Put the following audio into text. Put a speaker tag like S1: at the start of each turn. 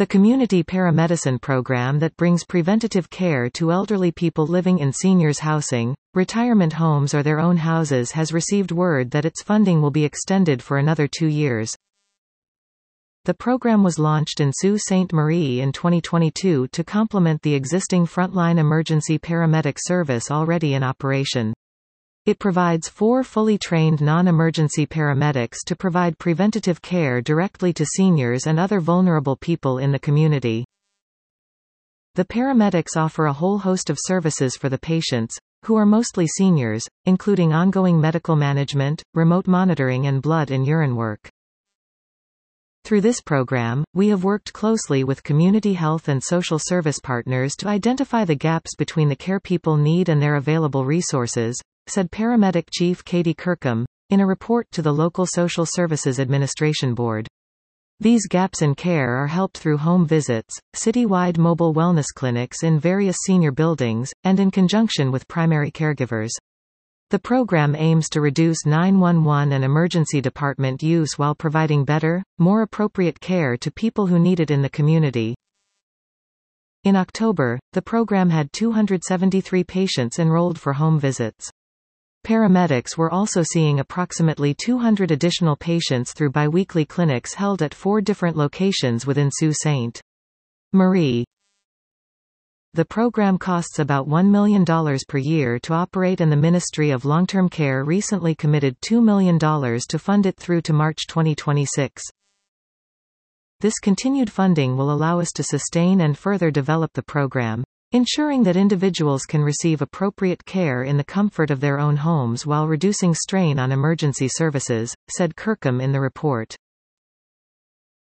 S1: The community paramedicine program that brings preventative care to elderly people living in seniors' housing, retirement homes or their own houses has received word that its funding will be extended for another 2 years. The program was launched in Sault Ste. Marie in 2022 to complement the existing frontline emergency paramedic service already in operation. It provides 4 fully trained non-emergency paramedics to provide preventative care directly to seniors and other vulnerable people in the community. The paramedics offer a whole host of services for the patients, who are mostly seniors, including ongoing medical management, remote monitoring and blood and urine work. Through this program, we have worked closely with community health and social service partners to identify the gaps between the care people need and their available resources, said Paramedic Chief Katie Kirkham, in a report to the local Social Services Administration Board. These gaps in care are helped through home visits, citywide mobile wellness clinics in various senior buildings, and in conjunction with primary caregivers. The program aims to reduce 911 and emergency department use while providing better, more appropriate care to people who need it in the community. In October, the program had 273 patients enrolled for home visits. Paramedics were also seeing approximately 200 additional patients through biweekly clinics held at 4 different locations within Sault Ste. Marie. The program costs about $1 million per year to operate, and the Ministry of Long-Term Care recently committed $2 million to fund it through to March 2026. This continued funding will allow us to sustain and further develop the program, ensuring that individuals can receive appropriate care in the comfort of their own homes while reducing strain on emergency services, said Kirkham in the report.